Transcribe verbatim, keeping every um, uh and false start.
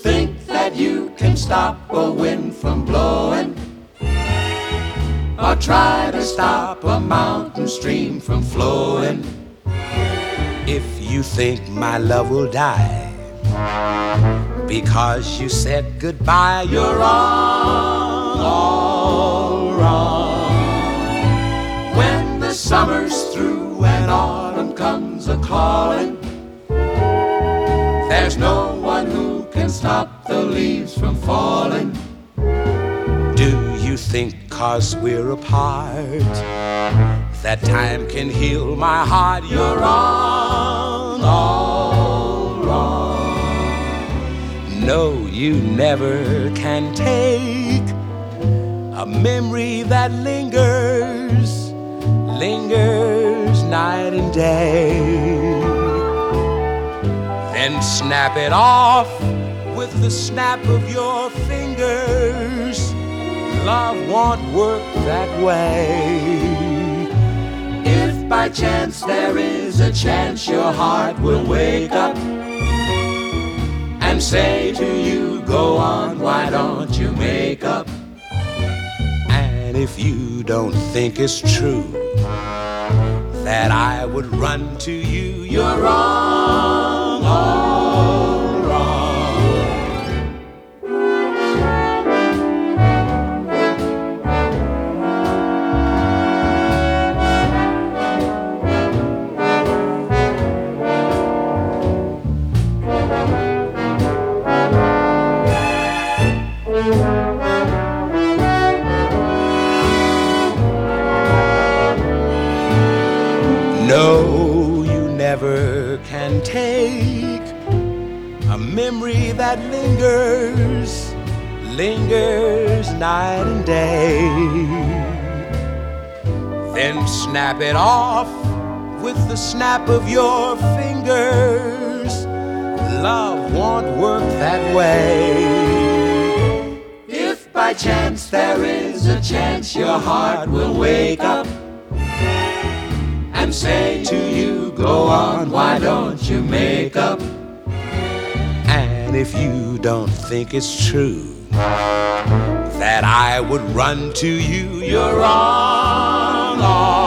think that you can stop a wind from blowing, or try to stop a mountain stream from flowing. If you think my love will die because you said goodbye, you're wrong, all wrong. When the summer's through and autumn comes a-calling, there's no one who can stop the leaves from falling. Do you think 'cause we're apart that time can heal my heart? You're wrong, all wrong. No, you never can take a memory that lingers, lingers night and day, then snap it off with the snap of your fingers. Love won't work that way. If by chance there is a chance your heart will wake up and say to you, go on, why don't you make up? And if you don't think it's true that I would run to you, you're wrong, all wrong. No, you never can take a memory that lingers, lingers night and day, then snap it off with the snap of your fingers. Love won't work that way. If by chance there is a chance your heart will wake up and say to you, go on, why don't you make up? And if you don't think it's true that I would run to you, you're wrong, all